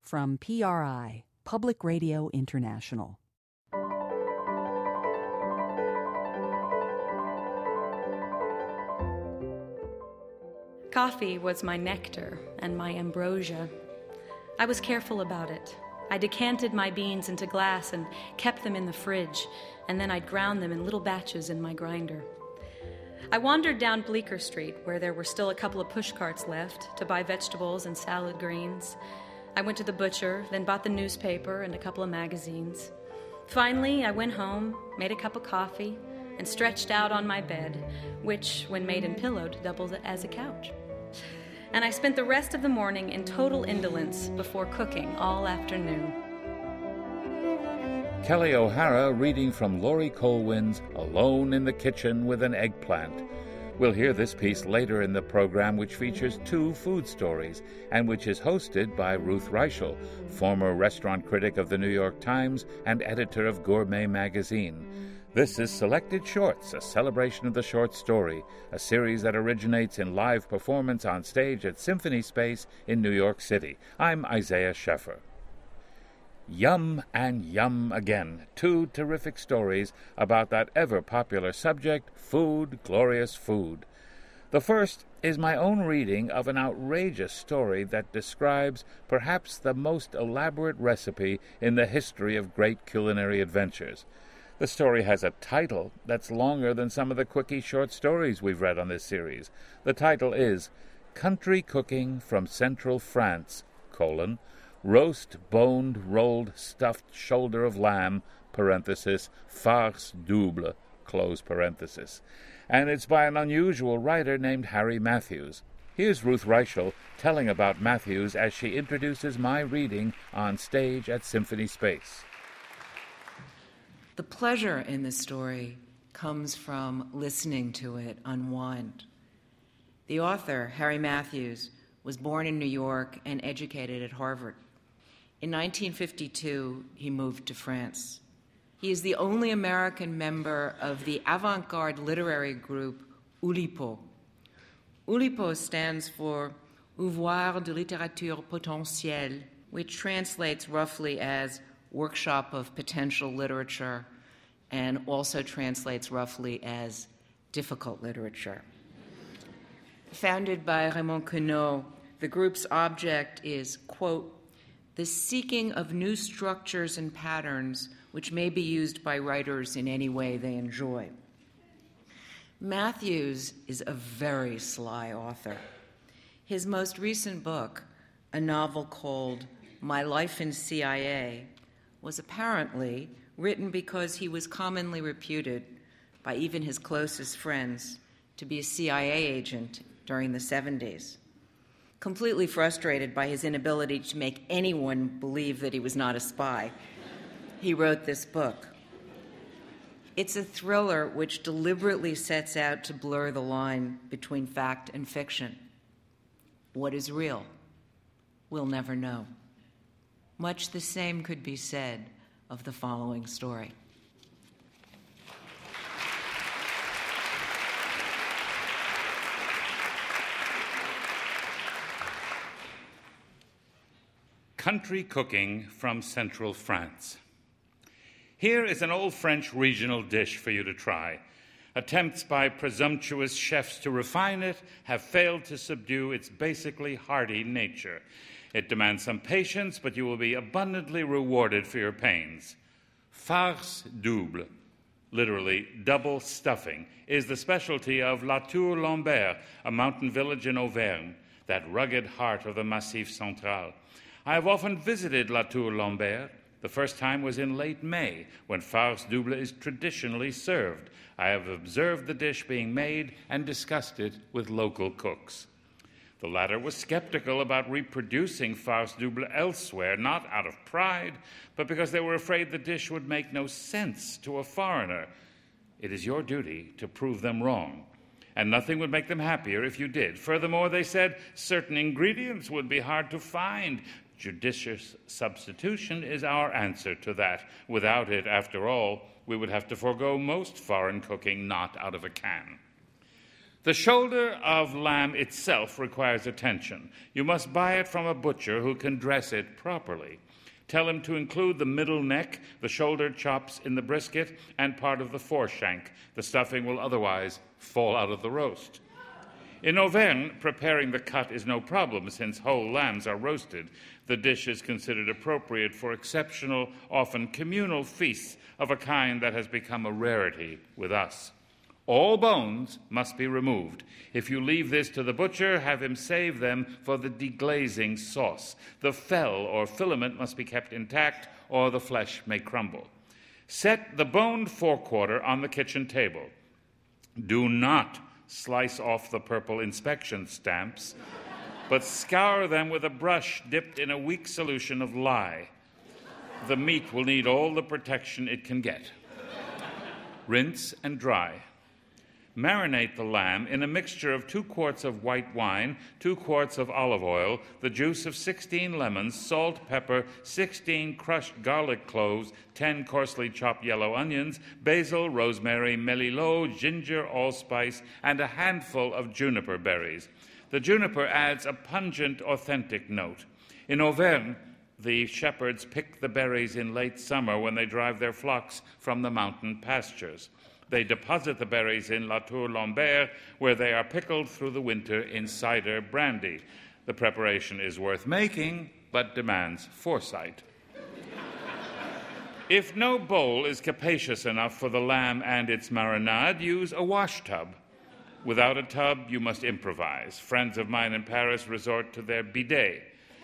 from PRI, Public Radio International. Coffee was my nectar and my ambrosia. I was careful about it. I decanted my beans into glass and kept them in the fridge, and then I'd ground them in little batches in my grinder. I wandered down Bleecker Street, where there were still a couple of pushcarts left, to buy vegetables and salad greens. I went to the butcher, then bought the newspaper and a couple of magazines. Finally, I went home, made a cup of coffee, and stretched out on my bed, which, when made and pillowed, doubled as a couch. And I spent the rest of the morning in total indolence before cooking all afternoon. Kelly O'Hara reading from Laurie Colwin's Alone in the Kitchen with an Eggplant. We'll hear this piece later in the program, which features 2 food stories and which is hosted by Ruth Reichel, former restaurant critic of the New York Times and editor of Gourmet magazine. This is Selected Shorts, a celebration of the short story, a series that originates in live performance on stage at Symphony Space in New York City. I'm Isaiah Scheffer. Yum and Yum Again, 2 terrific stories about that ever-popular subject, food, glorious food. The first is my own reading of an outrageous story that describes perhaps the most elaborate recipe in the history of great culinary adventures. The story has a title that's longer than some of the quickie short stories we've read on this series. The title is Country Cooking from Central France, roast, boned, rolled, stuffed shoulder of lamb, farce double, close parenthesis. And it's by an unusual writer named Harry Matthews. Here's Ruth Reichel telling about Matthews as she introduces my reading on stage at Symphony Space. The pleasure in this story comes from listening to it unwind. The author, Harry Matthews, was born in New York and educated at Harvard. In 1952, he moved to France. He is the only American member of the avant-garde literary group Oulipo. Oulipo stands for Ouvroir de Littérature Potentielle, which translates roughly as Workshop of Potential Literature, and also translates roughly as Difficult Literature. Founded by Raymond Queneau, the group's object is, quote, the seeking of new structures and patterns which may be used by writers in any way they enjoy. Matthews is a very sly author. His most recent book, a novel called My Life in CIA, was apparently written because he was commonly reputed by even his closest friends to be a CIA agent during the 70s. Completely frustrated by his inability to make anyone believe that he was not a spy, he wrote this book. It's a thriller which deliberately sets out to blur the line between fact and fiction. What is real? We'll never know. Much the same could be said of the following story. Country Cooking from Central France. Here is an old French regional dish for you to try. Attempts by presumptuous chefs to refine it have failed to subdue its basically hearty nature. It demands some patience, but you will be abundantly rewarded for your pains. Farce double, literally double stuffing, is the specialty of La Tour-Lambert, a mountain village in Auvergne, that rugged heart of the Massif Central. I have often visited La Tour-Lambert. The first time was in late May, when farce double is traditionally served. I have observed the dish being made and discussed it with local cooks. The latter was skeptical about reproducing farce double elsewhere, not out of pride, but because they were afraid the dish would make no sense to a foreigner. It is your duty to prove them wrong, and nothing would make them happier if you did. Furthermore, they said certain ingredients would be hard to find. Judicious substitution is our answer to that. Without it, after all, we would have to forego most foreign cooking not out of a can. The shoulder of lamb itself requires attention. You must buy it from a butcher who can dress it properly. Tell him to include the middle neck, the shoulder chops in the brisket, and part of the foreshank. The stuffing will otherwise fall out of the roast. In Auvergne, preparing the cut is no problem since whole lambs are roasted. The dish is considered appropriate for exceptional, often communal feasts of a kind that has become a rarity with us. All bones must be removed. If you leave this to the butcher, have him save them for the deglazing sauce. The fell or filament must be kept intact, or the flesh may crumble. Set the boned forequarter on the kitchen table. Do not slice off the purple inspection stamps, but scour them with a brush dipped in a weak solution of lye. The meat will need all the protection it can get. Rinse and dry. Marinate the lamb in a mixture of 2 quarts of white wine, 2 quarts of olive oil, the juice of 16 lemons, salt, pepper, 16 crushed garlic cloves, 10 coarsely chopped yellow onions, basil, rosemary, melilot, ginger, allspice, and a handful of juniper berries. The juniper adds a pungent, authentic note. In Auvergne, the shepherds pick the berries in late summer when they drive their flocks from the mountain pastures. They deposit the berries in La Tour Lambert, where they are pickled through the winter in cider brandy. The preparation is worth making, but demands foresight. If no bowl is capacious enough for the lamb and its marinade, use a wash tub. Without a tub, you must improvise. Friends of mine in Paris resort to their bidet.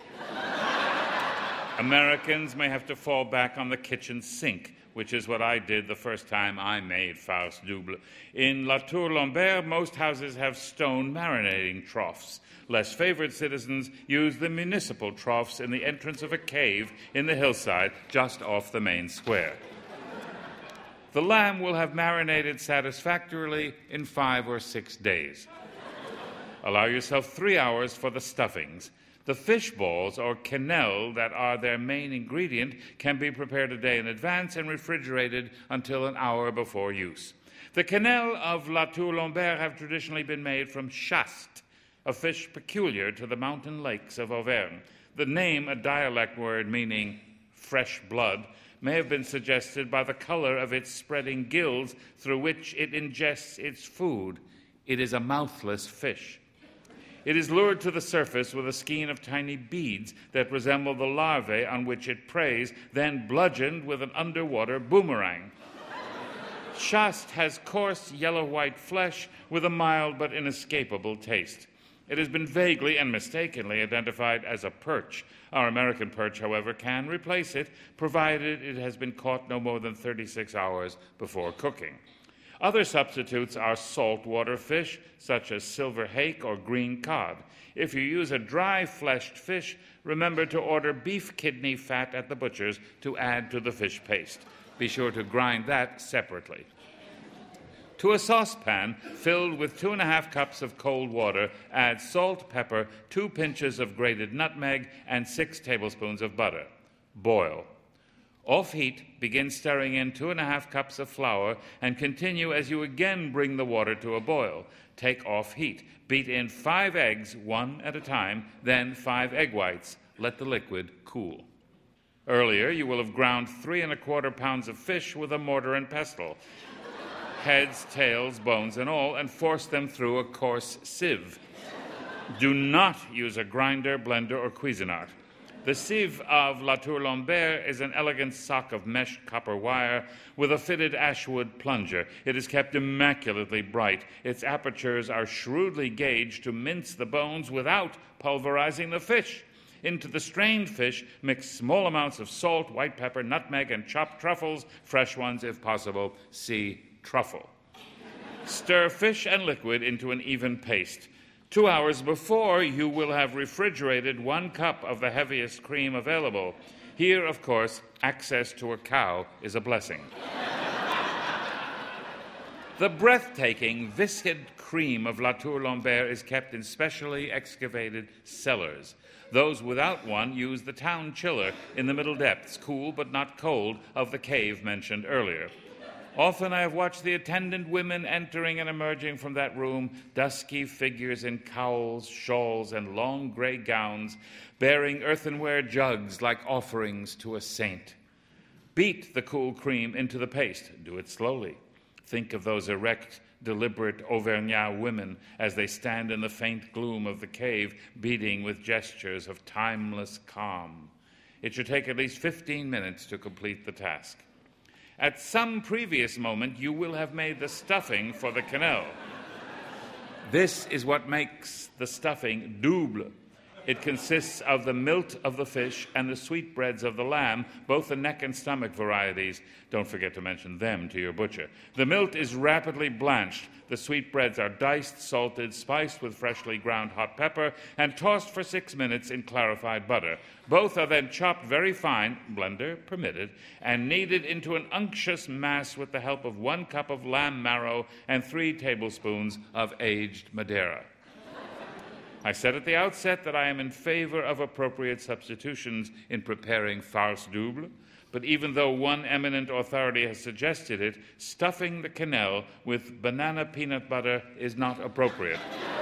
Americans may have to fall back on the kitchen sink, which is what I did the first time I made farce double. In La Tour Lambert, most houses have stone marinating troughs. Less favored citizens use the municipal troughs in the entrance of a cave in the hillside just off the main square. The lamb will have marinated satisfactorily in 5 or 6 days. Allow yourself 3 hours for the stuffings. The fish balls, or quenelle, that are their main ingredient, can be prepared a day in advance and refrigerated until an hour before use. The quenelle of La Tour Lambert have traditionally been made from chaste, a fish peculiar to the mountain lakes of Auvergne. The name, a dialect word meaning fresh blood, may have been suggested by the color of its spreading gills through which it ingests its food. It is a mouthless fish. It is lured to the surface with a skein of tiny beads that resemble the larvae on which it preys, then bludgeoned with an underwater boomerang. Chaste has coarse yellow-white flesh with a mild but inescapable taste. It has been vaguely and mistakenly identified as a perch. Our American perch, however, can replace it, provided it has been caught no more than 36 hours before cooking. Other substitutes are saltwater fish, such as silver hake or green cod. If you use a dry-fleshed fish, remember to order beef kidney fat at the butcher's to add to the fish paste. Be sure to grind that separately. To a saucepan filled with 2½ cups of cold water, add salt, pepper, 2 pinches of grated nutmeg, and 6 tablespoons of butter. Boil. Off heat, begin stirring in 2½ cups of flour and continue as you again bring the water to a boil. Take off heat. Beat in 5 eggs, 1 at a time, then 5 egg whites. Let the liquid cool. Earlier, you will have ground 3¼ pounds of fish with a mortar and pestle, heads, tails, bones, and all, and force them through a coarse sieve. Do not use a grinder, blender, or Cuisinart. The sieve of La Tour Lambert is an elegant sock of meshed copper wire with a fitted ashwood plunger. It is kept immaculately bright. Its apertures are shrewdly gauged to mince the bones without pulverizing the fish. Into the strained fish, mix small amounts of salt, white pepper, nutmeg, and chopped truffles, fresh ones if possible. See truffle. Stir fish and liquid into an even paste. 2 hours before, you will have refrigerated 1 cup of the heaviest cream available. Here, of course, access to a cow is a blessing. The breathtaking, viscid cream of La Tour Lambert is kept in specially excavated cellars. Those without one use the town chiller in the middle depths, cool but not cold, of the cave mentioned earlier. Often I have watched the attendant women entering and emerging from that room, dusky figures in cowls, shawls, and long gray gowns, bearing earthenware jugs like offerings to a saint. Beat the cool cream into the paste. Do it slowly. Think of those erect, deliberate Auvergnat women as they stand in the faint gloom of the cave, beating with gestures of timeless calm. It should take at least 15 minutes to complete the task. At some previous moment, you will have made the stuffing for the quenelle. This is what makes the stuffing double. It consists of the milt of the fish and the sweetbreads of the lamb, both the neck and stomach varieties. Don't forget to mention them to your butcher. The milt is rapidly blanched. The sweetbreads are diced, salted, spiced with freshly ground hot pepper, and tossed for 6 minutes in clarified butter. Both are then chopped very fine, blender permitted, and kneaded into an unctuous mass with the help of 1 cup of lamb marrow and 3 tablespoons of aged Madeira. I said at the outset that I am in favor of appropriate substitutions in preparing farce double, but even though one eminent authority has suggested it, stuffing the quenelle with banana peanut butter is not appropriate.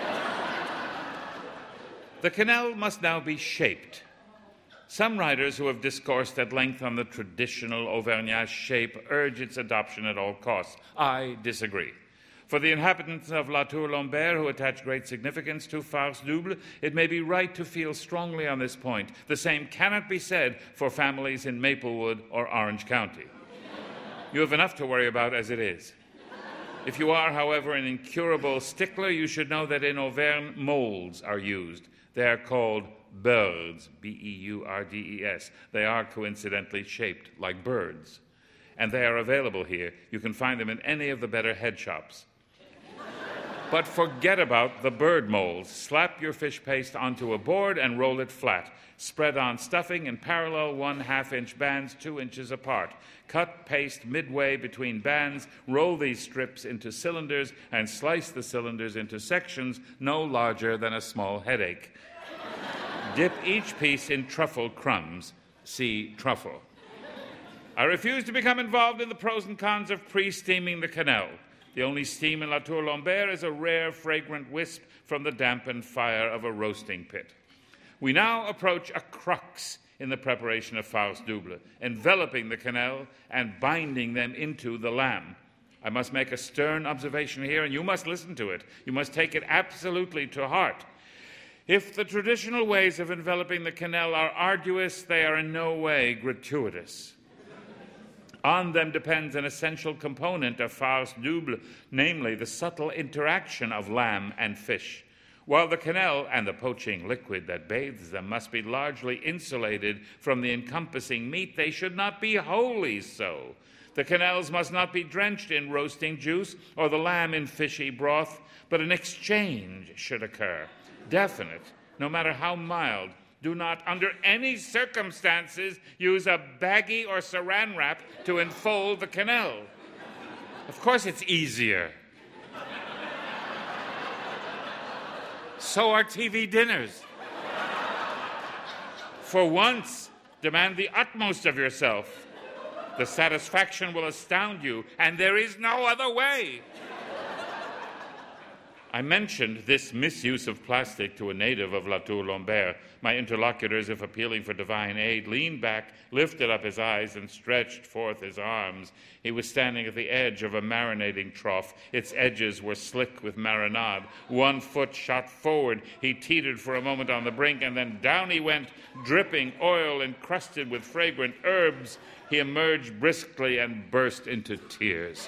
The quenelle must now be shaped. Some writers who have discoursed at length on the traditional Auvergnat shape urge its adoption at all costs. I disagree. For the inhabitants of La Tour-Lambert, who attach great significance to farce double, it may be right to feel strongly on this point. The same cannot be said for families in Maplewood or Orange County. You have enough to worry about as it is. If you are, however, an incurable stickler, you should know that in Auvergne, molds are used. They are called beurdes, B-E-U-R-D-E-S. They are coincidentally shaped like birds. And they are available here. You can find them in any of the better head shops. But forget about the bird molds. Slap your fish paste onto a board and roll it flat. Spread on stuffing in parallel 1/2-inch bands 2 inches apart. Cut paste midway between bands, roll these strips into cylinders, and slice the cylinders into sections no larger than a small headache. Dip each piece in truffle crumbs. See truffle. I refuse to become involved in the pros and cons of pre-steaming the quenelle. The only steam in La Tour-Lambert is a rare, fragrant wisp from the dampened fire of a roasting pit. We now approach a crux in the preparation of farce double, enveloping the quenelle and binding them into the lamb. I must make a stern observation here, and you must listen to it. You must take it absolutely to heart. If the traditional ways of enveloping the quenelle are arduous, they are in no way gratuitous. On them depends an essential component of farce double, namely the subtle interaction of lamb and fish. While the quenelle and the poaching liquid that bathes them must be largely insulated from the encompassing meat, they should not be wholly so. The quenelles must not be drenched in roasting juice or the lamb in fishy broth, but an exchange should occur. Definite, no matter how mild. Do not, under any circumstances, use a baggie or saran wrap to enfold the quenelle. Of course it's easier. So are TV dinners. For once, demand the utmost of yourself. The satisfaction will astound you, and there is no other way. I mentioned this misuse of plastic to a native of La Tour-Lambert. My interlocutor, as if appealing for divine aid, leaned back, lifted up his eyes, and stretched forth his arms. He was standing at the edge of a marinating trough. Its edges were slick with marinade. 1 foot shot forward. He teetered for a moment on the brink, and then down he went, dripping oil encrusted with fragrant herbs. He emerged briskly and burst into tears.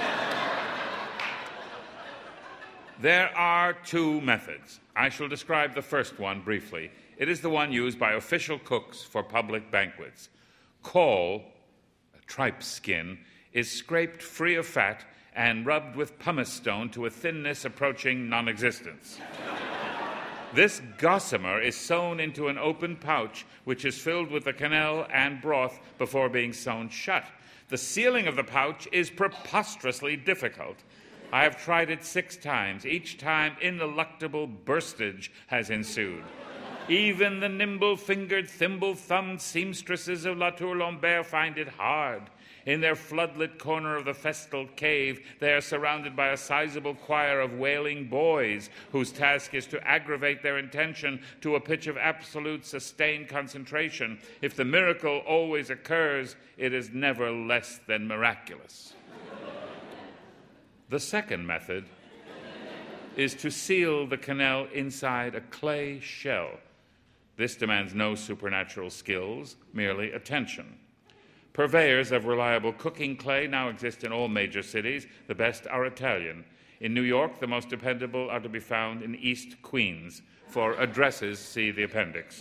There are 2 methods. I shall describe the first one briefly. It is the one used by official cooks for public banquets. Caul, a tripe skin, is scraped free of fat and rubbed with pumice stone to a thinness approaching non-existence. This gossamer is sewn into an open pouch, which is filled with the quenelle and broth before being sewn shut. The sealing of the pouch is preposterously difficult. I have tried it 6 times. Each time, ineluctable burstage has ensued. Even the nimble-fingered, thimble-thumbed seamstresses of La Tour-Lambert find it hard. In their floodlit corner of the festal cave, they are surrounded by a sizable choir of wailing boys, whose task is to aggravate their intention to a pitch of absolute sustained concentration. If the miracle always occurs, it is never less than miraculous. The second method is to seal the quenelle inside a clay shell. This demands no supernatural skills, merely attention. Purveyors of reliable cooking clay now exist in all major cities. The best are Italian. In New York, the most dependable are to be found in East Queens. For addresses, see the appendix.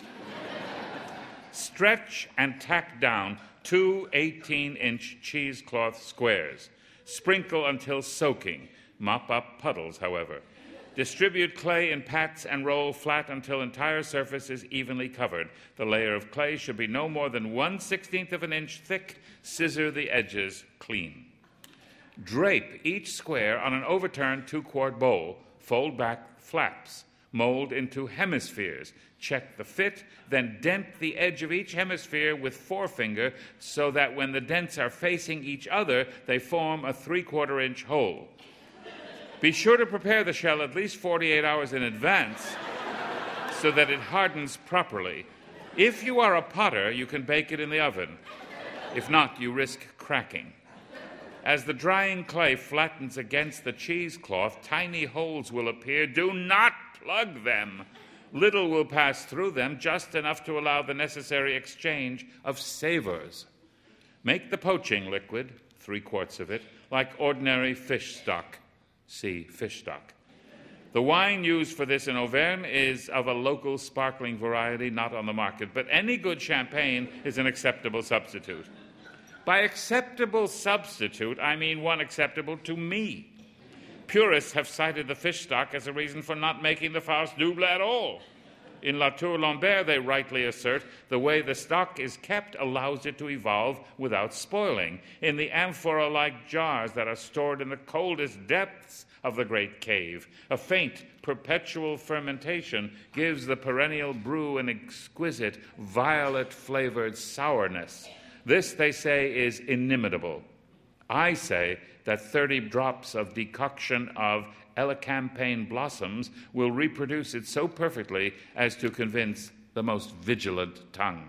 Stretch and tack down 2 18-inch cheesecloth squares. Sprinkle until soaking. Mop up puddles, however. Distribute clay in pats and roll flat until entire surface is evenly covered. The layer of clay should be no more than 1/16 of an inch thick. Scissor the edges clean. Drape each square on an overturned 2-quart bowl. Fold back flaps. Mold into hemispheres. Check the fit, then dent the edge of each hemisphere with forefinger so that when the dents are facing each other, they form a 3/4 inch hole. Be sure to prepare the shell at least 48 hours in advance so that it hardens properly. If you are a potter, you can bake it in the oven. If not, you risk cracking. As the drying clay flattens against the cheesecloth, tiny holes will appear. Do not plug them. Little will pass through them, just enough to allow the necessary exchange of savors. Make the poaching liquid, 3 quarts of it, like ordinary fish stock. See fish stock. The wine used for this in Auvergne is of a local sparkling variety not on the market, but any good champagne is an acceptable substitute. By acceptable substitute, I mean one acceptable to me. Purists have cited the fish stock as a reason for not making the farce double at all. In La Tour Lambert, they rightly assert, the way the stock is kept allows it to evolve without spoiling. In the amphora-like jars that are stored in the coldest depths of the great cave, a faint, perpetual fermentation gives the perennial brew an exquisite, violet-flavored sourness. This, they say, is inimitable. I say that 30 drops of decoction of elecampane blossoms will reproduce it so perfectly as to convince the most vigilant tongue.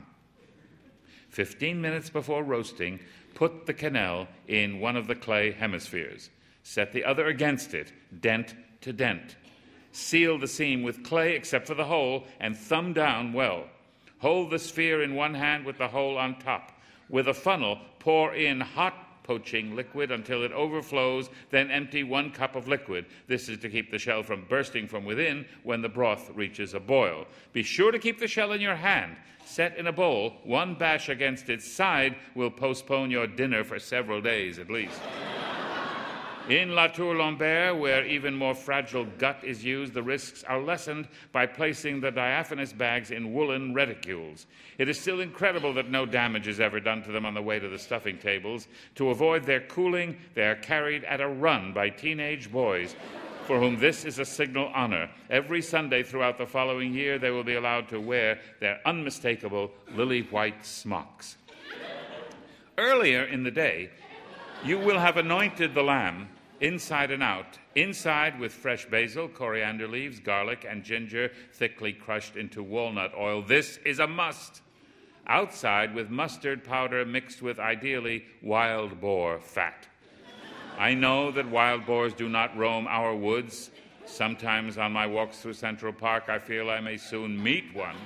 15 minutes before roasting, put the quenelle in one of the clay hemispheres. Set the other against it, dent to dent. Seal the seam with clay except for the hole and thumb down well. Hold the sphere in one hand with the hole on top. With a funnel, pour in hot poaching liquid until it overflows, then empty 1 cup of liquid. This is to keep the shell from bursting from within when the broth reaches a boil. Be sure to keep the shell in your hand. Set in a bowl. 1 bash against its side will postpone your dinner for several days at least. In La Tour Lambert, where even more fragile gut is used, the risks are lessened by placing the diaphanous bags in woolen reticules. It is still incredible that no damage is ever done to them on the way to the stuffing tables. To avoid their cooling, they are carried at a run by teenage boys, for whom this is a signal honor. Every Sunday throughout the following year, they will be allowed to wear their unmistakable lily-white smocks. Earlier in the day, you will have anointed the lamb inside and out, inside with fresh basil, coriander leaves, garlic, and ginger thickly crushed into walnut oil. This is a must. Outside with mustard powder mixed with, ideally, wild boar fat. I know that wild boars do not roam our woods. Sometimes on my walks through Central Park, I feel I may soon meet one.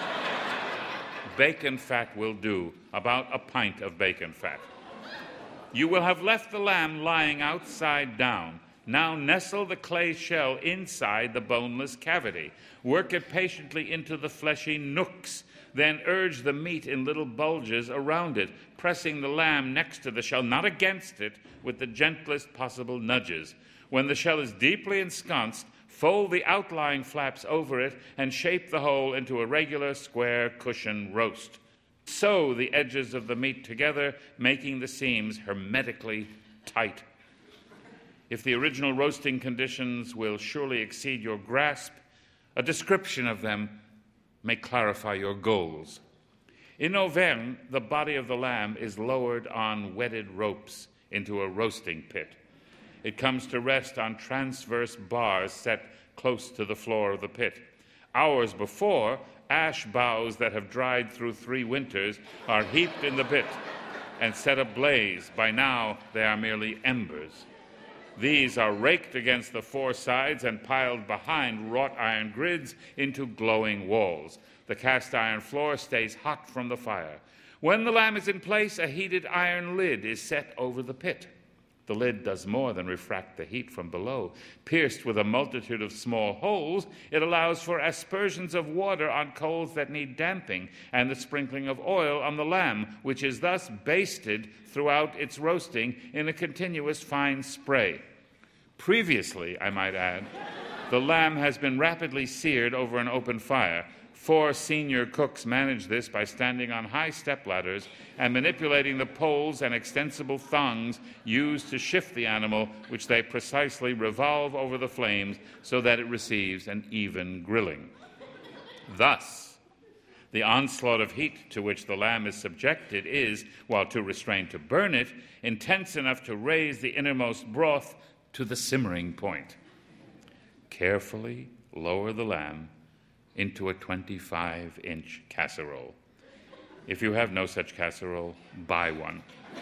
Bacon fat will do, about a pint of bacon fat. You will have left the lamb lying outside down. Now nestle the clay shell inside the boneless cavity. Work it patiently into the fleshy nooks. Then urge the meat in little bulges around it, pressing the lamb next to the shell, not against it, with the gentlest possible nudges. When the shell is deeply ensconced, fold the outlying flaps over it and shape the whole into a regular square cushion roast. Sew the edges of the meat together, making the seams hermetically tight. If the original roasting conditions will surely exceed your grasp, a description of them may clarify your goals. In Auvergne, the body of the lamb is lowered on wetted ropes into a roasting pit. It comes to rest on transverse bars set close to the floor of the pit. Hours before, ash boughs that have dried through 3 winters are heaped in the pit and set ablaze. By now, they are merely embers. These are raked against the 4 sides and piled behind wrought iron grids into glowing walls. The cast iron floor stays hot from the fire. When the lamb is in place, a heated iron lid is set over the pit. The lid does more than refract the heat from below. Pierced with a multitude of small holes, it allows for aspersions of water on coals that need damping and the sprinkling of oil on the lamb, which is thus basted throughout its roasting in a continuous fine spray. Previously, I might add, the lamb has been rapidly seared over an open fire. 4 senior cooks manage this by standing on high stepladders and manipulating the poles and extensible thongs used to shift the animal, which they precisely revolve over the flames so that it receives an even grilling. Thus, the onslaught of heat to which the lamb is subjected is, while too restrained to burn it, intense enough to raise the innermost broth to the simmering point. Carefully lower the lamb into a 25-inch casserole. If you have no such casserole, buy one.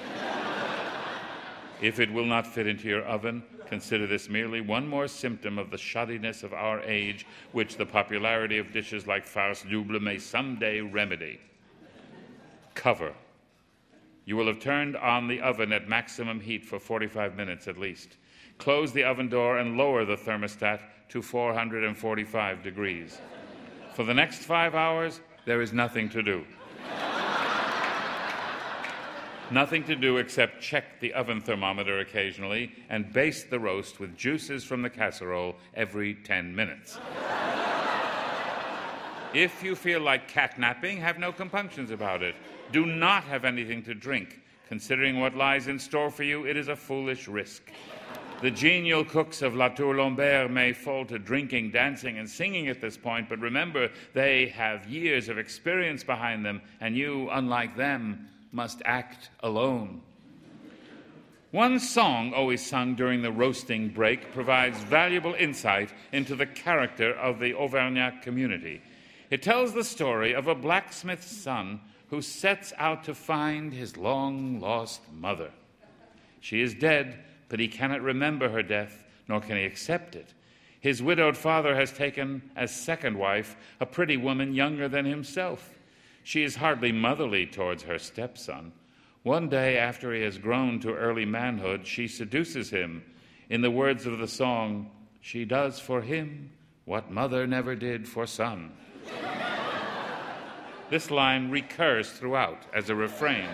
If it will not fit into your oven, consider this merely one more symptom of the shoddiness of our age, which the popularity of dishes like farce double may someday remedy. Cover. You will have turned on the oven at maximum heat for 45 minutes at least. Close the oven door and lower the thermostat to 445 degrees. For the next 5 hours, there is nothing to do. Nothing to do except check the oven thermometer occasionally and baste the roast with juices from the casserole every 10 minutes. If you feel like catnapping, have no compunctions about it. Do not have anything to drink. Considering what lies in store for you, it is a foolish risk. The genial cooks of La Tour Lambert may fall to drinking, dancing, and singing at this point, but remember, they have years of experience behind them, and you, unlike them, must act alone. One song always sung during the roasting break provides valuable insight into the character of the Auvergnat community. It tells the story of a blacksmith's son who sets out to find his long-lost mother. She is dead, but he cannot remember her death, nor can he accept it. His widowed father has taken as second wife a pretty woman younger than himself. She is hardly motherly towards her stepson. One day, after he has grown to early manhood, she seduces him. In the words of the song, she does for him what mother never did for son. This line recurs throughout as a refrain.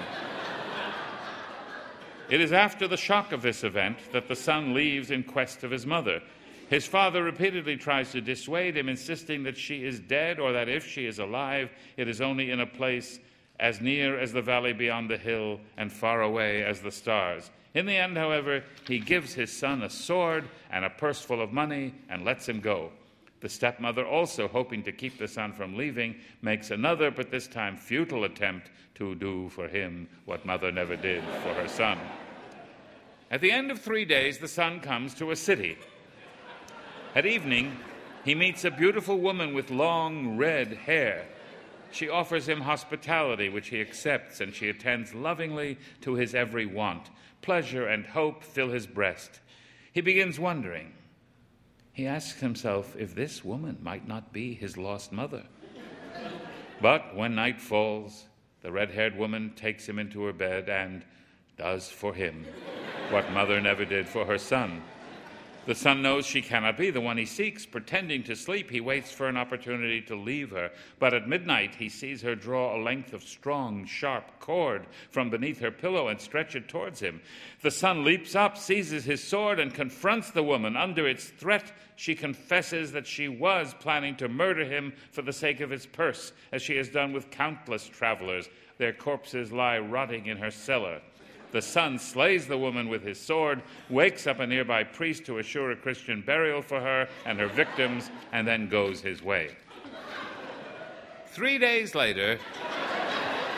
It is after the shock of this event that the son leaves in quest of his mother. His father repeatedly tries to dissuade him, insisting that she is dead or that if she is alive, it is only in a place as near as the valley beyond the hill and far away as the stars. In the end, however, he gives his son a sword and a purse full of money and lets him go. The stepmother, also hoping to keep the son from leaving, makes another, but this time futile attempt to do for him what mother never did for her son. At the end of 3 days, the son comes to a city. At evening, he meets a beautiful woman with long red hair. She offers him hospitality, which he accepts, and she attends lovingly to his every want. Pleasure and hope fill his breast. He begins wondering. He asks himself if this woman might not be his lost mother. But when night falls, the red-haired woman takes him into her bed and does for him what mother never did for her son. The son knows she cannot be the one he seeks. Pretending to sleep, he waits for an opportunity to leave her. But at midnight, he sees her draw a length of strong, sharp cord from beneath her pillow and stretch it towards him. The son leaps up, seizes his sword, and confronts the woman. Under its threat, she confesses that she was planning to murder him for the sake of his purse, as she has done with countless travelers. Their corpses lie rotting in her cellar. The son slays the woman with his sword, wakes up a nearby priest to assure a Christian burial for her and her victims, and then goes his way. 3 days later,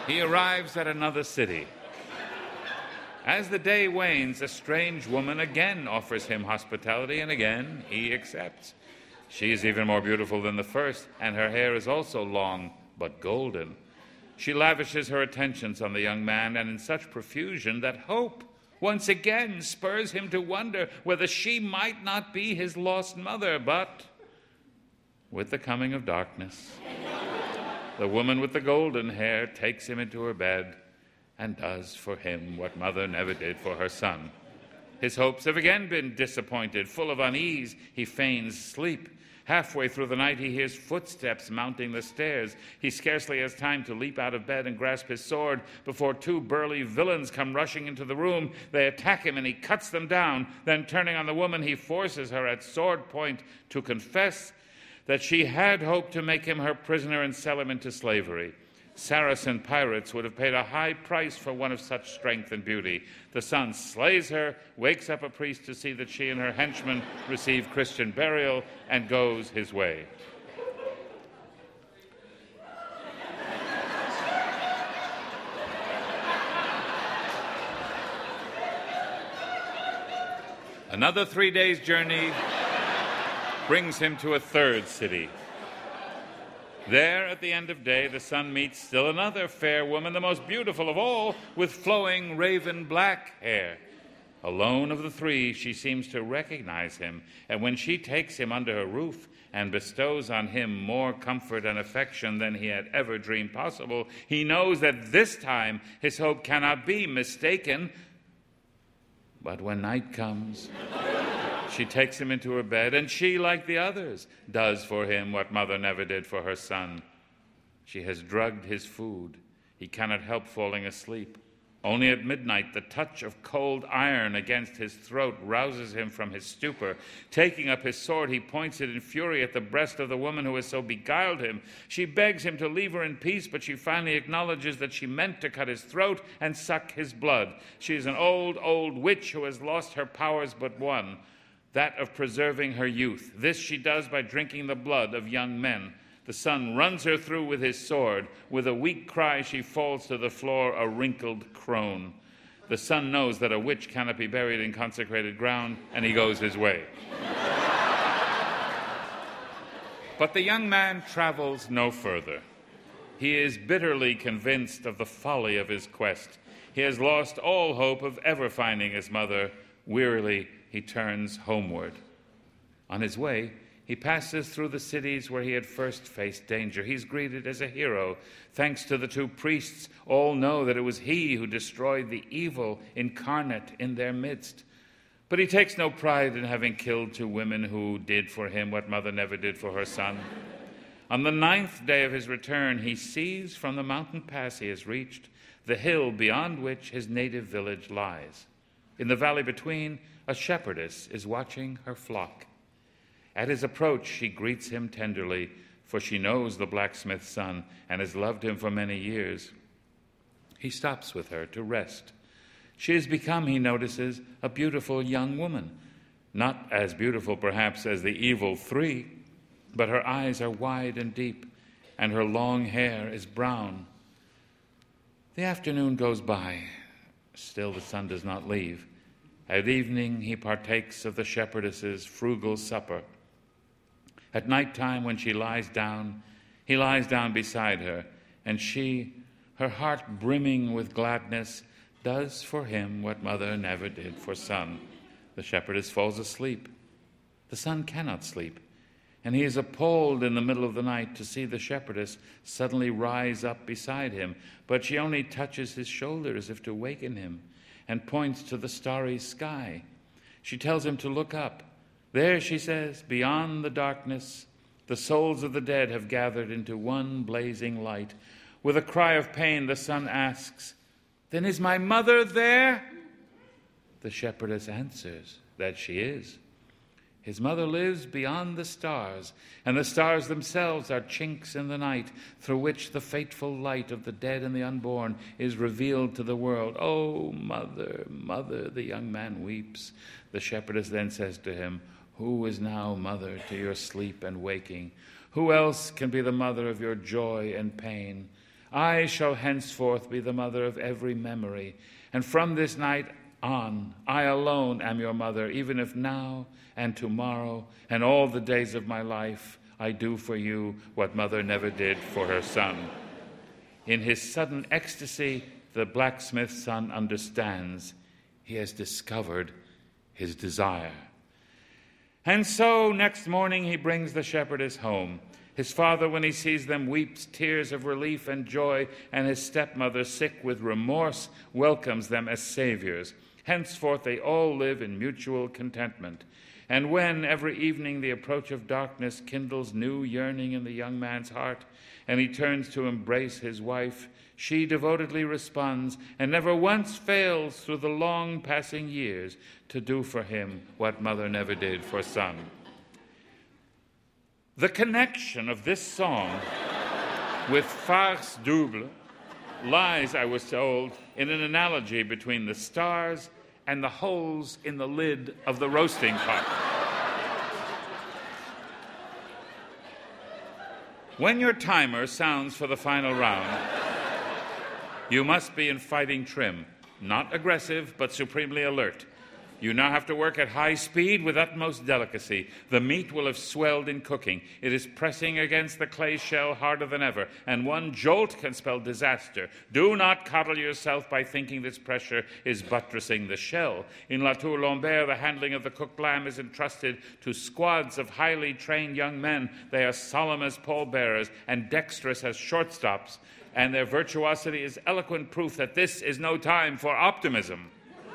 He arrives at another city. As the day wanes, a strange woman again offers him hospitality, and again he accepts. She is even more beautiful than the first, and her hair is also long but golden. She lavishes her attentions on the young man, and in such profusion that hope once again spurs him to wonder whether she might not be his lost mother. But with the coming of darkness, the woman with the golden hair takes him into her bed and does for him what mother never did for her son. His hopes have again been disappointed. Full of unease, he feigns sleep. Halfway through the night, he hears footsteps mounting the stairs. He scarcely has time to leap out of bed and grasp his sword before two burly villains come rushing into the room. They attack him, and he cuts them down. Then, turning on the woman, he forces her at sword point to confess that she had hoped to make him her prisoner and sell him into slavery. Saracen pirates would have paid a high price for one of such strength and beauty. The son slays her, wakes up a priest to see that she and her henchmen receive Christian burial, and goes his way. Another 3 days' journey brings him to a third city. There, at the end of day, the son meets still another fair woman, the most beautiful of all, with flowing raven black hair. Alone of the three, she seems to recognize him, and when she takes him under her roof and bestows on him more comfort and affection than he had ever dreamed possible, he knows that this time his hope cannot be mistaken. But when night comes, she takes him into her bed, and she, like the others, does for him what mother never did for her son. She has drugged his food. He cannot help falling asleep. Only at midnight, the touch of cold iron against his throat rouses him from his stupor. Taking up his sword, he points it in fury at the breast of the woman who has so beguiled him. She begs him to leave her in peace, but she finally acknowledges that she meant to cut his throat and suck his blood. She is an old witch who has lost her powers but one, that of preserving her youth. This she does by drinking the blood of young men. The son runs her through with his sword. With a weak cry, she falls to the floor, a wrinkled crone. The son knows that a witch cannot be buried in consecrated ground, and he goes his way. But the young man travels no further. He is bitterly convinced of the folly of his quest. He has lost all hope of ever finding his mother. Wearily, he turns homeward. On his way, he passes through the cities where he had first faced danger. He's greeted as a hero. Thanks to the two priests, all know that it was he who destroyed the evil incarnate in their midst. But he takes no pride in having killed two women who did for him what mother never did for her son. On the 9th day of his return, he sees from the mountain pass he has reached the hill beyond which his native village lies. In the valley between, a shepherdess is watching her flock. At his approach, she greets him tenderly, for she knows the blacksmith's son and has loved him for many years. He stops with her to rest. She has become, he notices, a beautiful young woman. Not as beautiful, perhaps, as the evil three, but her eyes are wide and deep, and her long hair is brown. The afternoon goes by. Still the son does not leave. At evening, he partakes of the shepherdess's frugal supper. At night time, when she lies down, he lies down beside her, and she, her heart brimming with gladness, does for him what mother never did for son. The shepherdess falls asleep. The son cannot sleep, and he is appalled in the middle of the night to see the shepherdess suddenly rise up beside him, but she only touches his shoulder as if to waken him, and points to the starry sky. She tells him to look up. There, she says, beyond the darkness, the souls of the dead have gathered into one blazing light. With a cry of pain, the son asks, "Then is my mother there?" The shepherdess answers that she is. His mother lives beyond the stars, and the stars themselves are chinks in the night through which the fateful light of the dead and the unborn is revealed to the world. "Oh, mother, mother," the young man weeps. The shepherdess then says to him, "Who is now mother to your sleep and waking? Who else can be the mother of your joy and pain? I shall henceforth be the mother of every memory, and from this night on, I alone am your mother, even if now and tomorrow and all the days of my life I do for you what mother never did for her son. In his sudden ecstasy, the blacksmith's son understands. He has discovered his desire. And so next morning he brings the shepherdess home. His father, when he sees them, weeps tears of relief and joy, and his stepmother, sick with remorse, welcomes them as saviors. Henceforth they all live in mutual contentment. And when every evening the approach of darkness kindles new yearning in the young man's heart, and he turns to embrace his wife, she devotedly responds and never once fails through the long passing years to do for him what mother never did for son. The connection of this song with Farce Double lies, I was told, in an analogy between the stars and the holes in the lid of the roasting pot. When your timer sounds for the final round, you must be in fighting trim, not aggressive, but supremely alert. You now have to work at high speed with utmost delicacy. The meat will have swelled in cooking. It is pressing against the clay shell harder than ever, and one jolt can spell disaster. Do not coddle yourself by thinking this pressure is buttressing the shell. In La Tour Lambert, the handling of the cooked lamb is entrusted to squads of highly trained young men. They are solemn as pallbearers and dexterous as shortstops, and their virtuosity is eloquent proof that this is no time for optimism.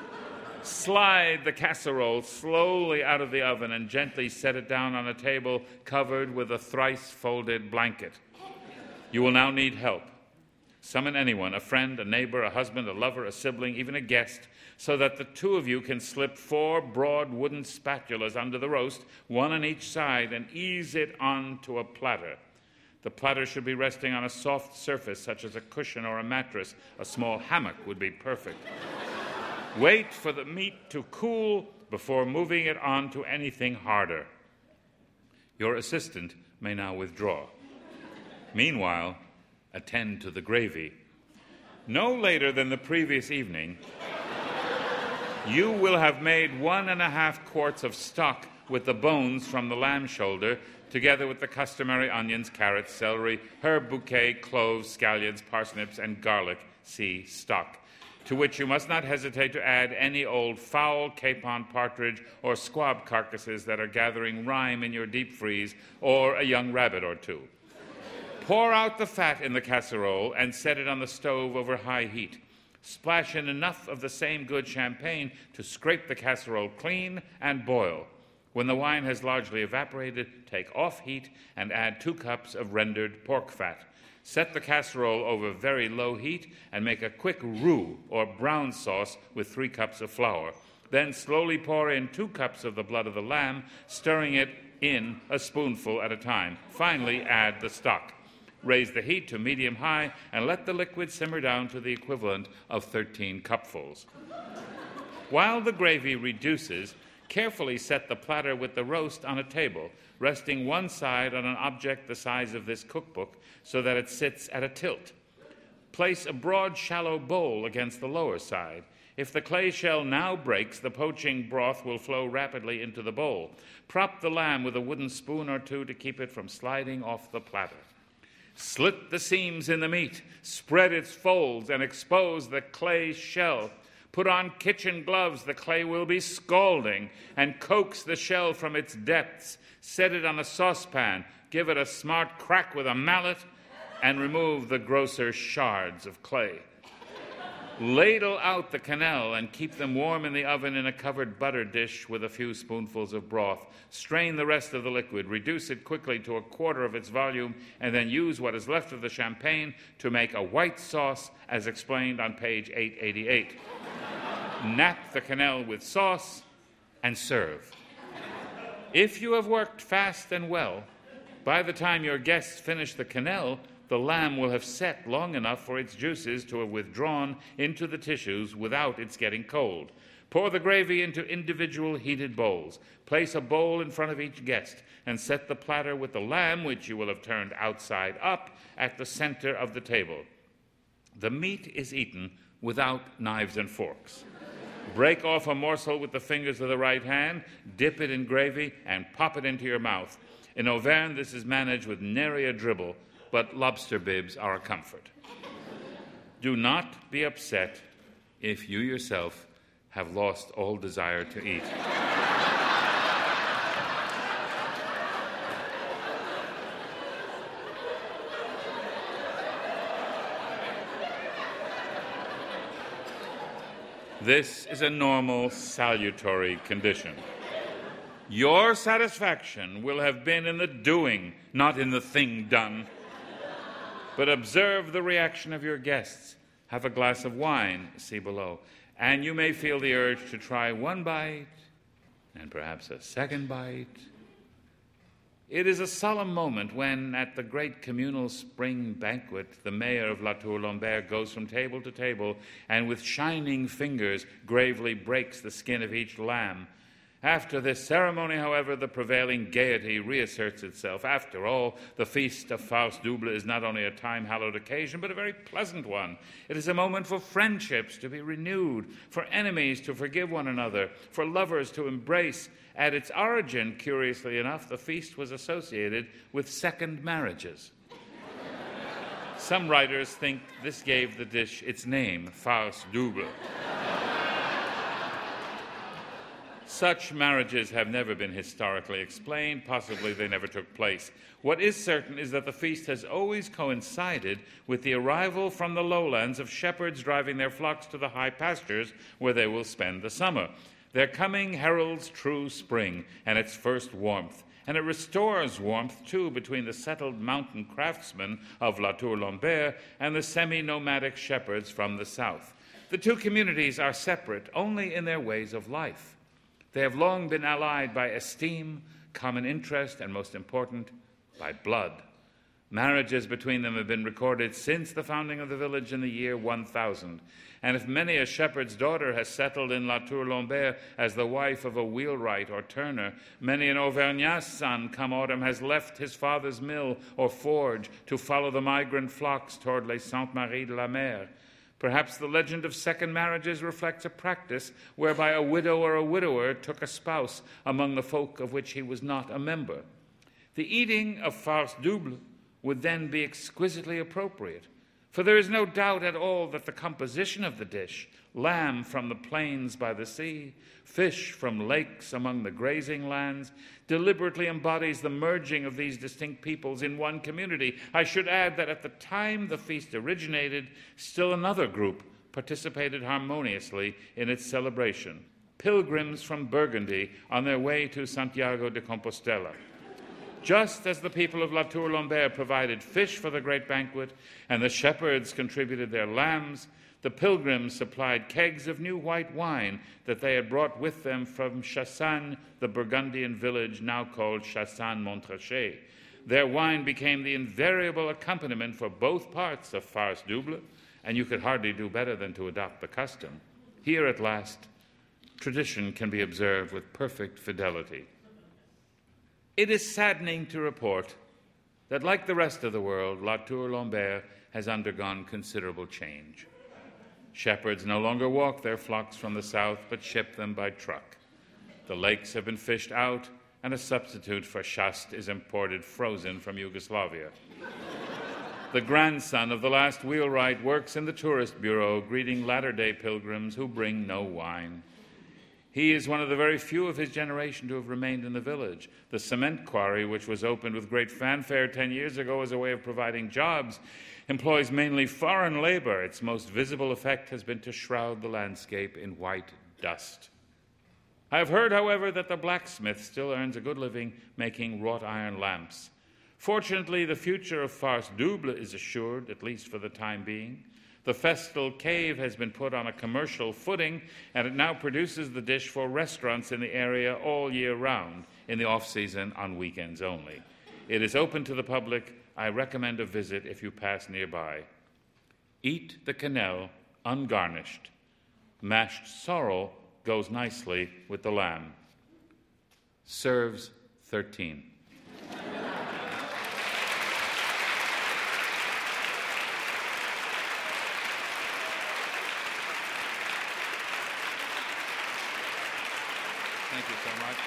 Slide the casserole slowly out of the oven and gently set it down on a table covered with a thrice-folded blanket. You will now need help. Summon anyone, a friend, a neighbor, a husband, a lover, a sibling, even a guest, so that the two of you can slip 4 broad wooden spatulas under the roast, one on each side, and ease it onto a platter. The platter should be resting on a soft surface, such as a cushion or a mattress. A small hammock would be perfect. Wait for the meat to cool before moving it on to anything harder. Your assistant may now withdraw. Meanwhile, attend to the gravy. No later than the previous evening, you will have made 1.5 quarts of stock with the bones from the lamb shoulder, together with the customary onions, carrots, celery, herb bouquet, cloves, scallions, parsnips, and garlic. See stock. To which you must not hesitate to add any old fowl, capon, partridge, or squab carcasses that are gathering rime in your deep freeze, or a young rabbit or two. Pour out the fat in the casserole and set it on the stove over high heat. Splash in enough of the same good champagne to scrape the casserole clean and boil. When the wine has largely evaporated, take off heat and add 2 cups of rendered pork fat. Set the casserole over very low heat and make a quick roux or brown sauce with 3 cups of flour. Then slowly pour in 2 cups of the blood of the lamb, stirring it in a spoonful at a time. Finally, add the stock. Raise the heat to medium-high and let the liquid simmer down to the equivalent of 13 cupfuls. While the gravy reduces, carefully set the platter with the roast on a table, resting one side on an object the size of this cookbook so that it sits at a tilt. Place a broad, shallow bowl against the lower side. If the clay shell now breaks, the poaching broth will flow rapidly into the bowl. Prop the lamb with a wooden spoon or 2 to keep it from sliding off the platter. Slit the seams in the meat, spread its folds, and expose the clay shell. Put on kitchen gloves, the clay will be scalding, and coax the shell from its depths. Set it on a saucepan, give it a smart crack with a mallet, and remove the grosser shards of clay. Ladle out the quenelle and keep them warm in the oven in a covered butter dish with a few spoonfuls of broth. Strain the rest of the liquid, reduce it quickly to 1/4 of its volume, and then use what is left of the champagne to make a white sauce, as explained on page 888. Nap the quenelle with sauce and serve. If you have worked fast and well, by the time your guests finish the quenelle, the lamb will have set long enough for its juices to have withdrawn into the tissues without its getting cold. Pour the gravy into individual heated bowls. Place a bowl in front of each guest and set the platter with the lamb, which you will have turned outside up, at the center of the table. The meat is eaten without knives and forks. Break off a morsel with the fingers of the right hand, dip it in gravy, and pop it into your mouth. In Auvergne, this is managed with nary a dribble, but lobster bibs are a comfort. Do not be upset if you yourself have lost all desire to eat. This is a normal, salutary condition. Your satisfaction will have been in the doing, not in the thing done. But observe the reaction of your guests. Have a glass of wine, see below, and you may feel the urge to try one bite and perhaps a second bite. It is a solemn moment when, at the great communal spring banquet, the mayor of La Tour-Lambert goes from table to table and with shining fingers gravely breaks the skin of each lamb. After this ceremony, however, the prevailing gaiety reasserts itself. After all, the feast of Farce Double is not only a time-hallowed occasion, but a very pleasant one. It is a moment for friendships to be renewed, for enemies to forgive one another, for lovers to embrace. At its origin, curiously enough, the feast was associated with second marriages. Some writers think this gave the dish its name, Farce Double. Such marriages have never been historically explained. Possibly they never took place. What is certain is that the feast has always coincided with the arrival from the lowlands of shepherds driving their flocks to the high pastures where they will spend the summer. Their coming heralds true spring and its first warmth, and it restores warmth, too, between the settled mountain craftsmen of La Tour-Lambert and the semi-nomadic shepherds from the south. The two communities are separate only in their ways of life. They have long been allied by esteem, common interest, and most important, by blood. Marriages between them have been recorded since the founding of the village in the year 1000. And if many a shepherd's daughter has settled in La Tour-Lambert as the wife of a wheelwright or turner, many an Auvergnat's son, come autumn, has left his father's mill or forge to follow the migrant flocks toward Les Saintes-Maries de la Mer. Perhaps the legend of second marriages reflects a practice whereby a widow or a widower took a spouse among the folk of which he was not a member. The eating of farce double would then be exquisitely appropriate, for there is no doubt at all that the composition of the dish, lamb from the plains by the sea, fish from lakes among the grazing lands, deliberately embodies the merging of these distinct peoples in one community. I should add that at the time the feast originated, still another group participated harmoniously in its celebration: pilgrims from Burgundy on their way to Santiago de Compostela. Just as the people of La Tour-Lambert provided fish for the great banquet and the shepherds contributed their lambs, the pilgrims supplied kegs of new white wine that they had brought with them from Chassagne, the Burgundian village now called Chassagne-Montrachet. Their wine became the invariable accompaniment for both parts of farce double, and you could hardly do better than to adopt the custom. Here at last, tradition can be observed with perfect fidelity. It is saddening to report that, like the rest of the world, La Tour-Lambert has undergone considerable change. Shepherds no longer walk their flocks from the south, but ship them by truck. The lakes have been fished out, and a substitute for chast is imported frozen from Yugoslavia. The grandson of the last wheelwright works in the tourist bureau, greeting latter-day pilgrims who bring no wine. He is one of the very few of his generation to have remained in the village. The cement quarry, which was opened with great fanfare 10 years ago as a way of providing jobs, employs mainly foreign labor. Its most visible effect has been to shroud the landscape in white dust. I have heard, however, that the blacksmith still earns a good living making wrought iron lamps. Fortunately, the future of farce double is assured, at least for the time being. The festal cave has been put on a commercial footing, and it now produces the dish for restaurants in the area all year round, in the off-season on weekends only. It is open to the public. I recommend a visit if you pass nearby. Eat the quenelle ungarnished. Mashed sorrel goes nicely with the lamb. Serves 13. Thank you so much.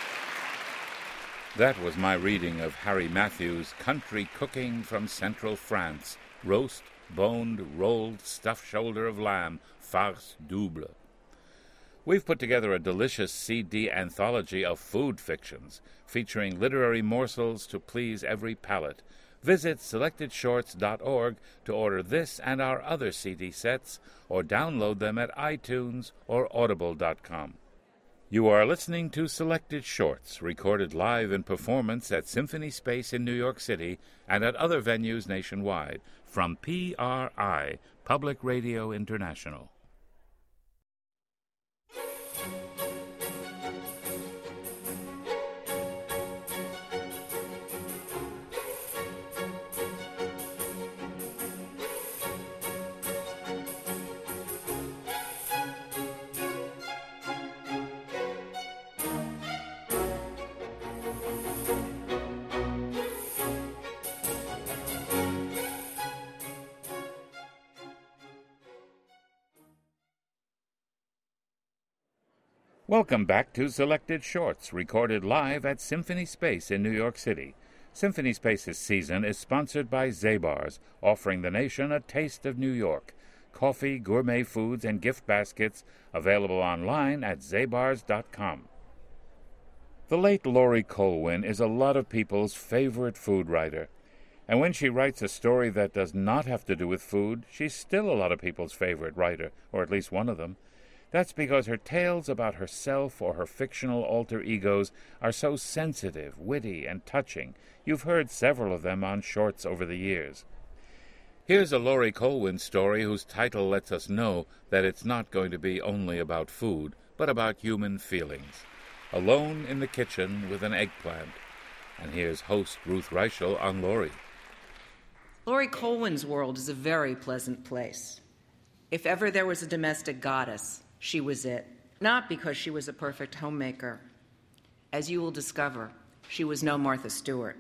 That was my reading of Harry Matthews' Country Cooking from Central France, roast, boned, rolled, stuffed shoulder of lamb, farce double. We've put together a delicious CD anthology of food fictions, featuring literary morsels to please every palate. Visit selectedshorts.org to order this and our other CD sets, or download them at iTunes or audible.com. You are listening to Selected Shorts, recorded live in performance at Symphony Space in New York City and at other venues nationwide, from PRI, Public Radio International. Welcome back to Selected Shorts, recorded live at Symphony Space in New York City. Symphony Space's season is sponsored by Zabar's, offering the nation a taste of New York. Coffee, gourmet foods, and gift baskets available online at zabars.com. The late Laurie Colwin is a lot of people's favorite food writer. And when she writes a story that does not have to do with food, she's still a lot of people's favorite writer, or at least one of them. That's because her tales about herself or her fictional alter egos are so sensitive, witty, and touching. You've heard several of them on Shorts over the years. Here's a Laurie Colwin story whose title lets us know that it's not going to be only about food, but about human feelings. Alone in the Kitchen with an Eggplant. And here's host Ruth Reichel on Laurie. Laurie Colwin's world is a very pleasant place. If ever there was a domestic goddess, she was it. Not because she was a perfect homemaker. As you will discover, she was no Martha Stewart.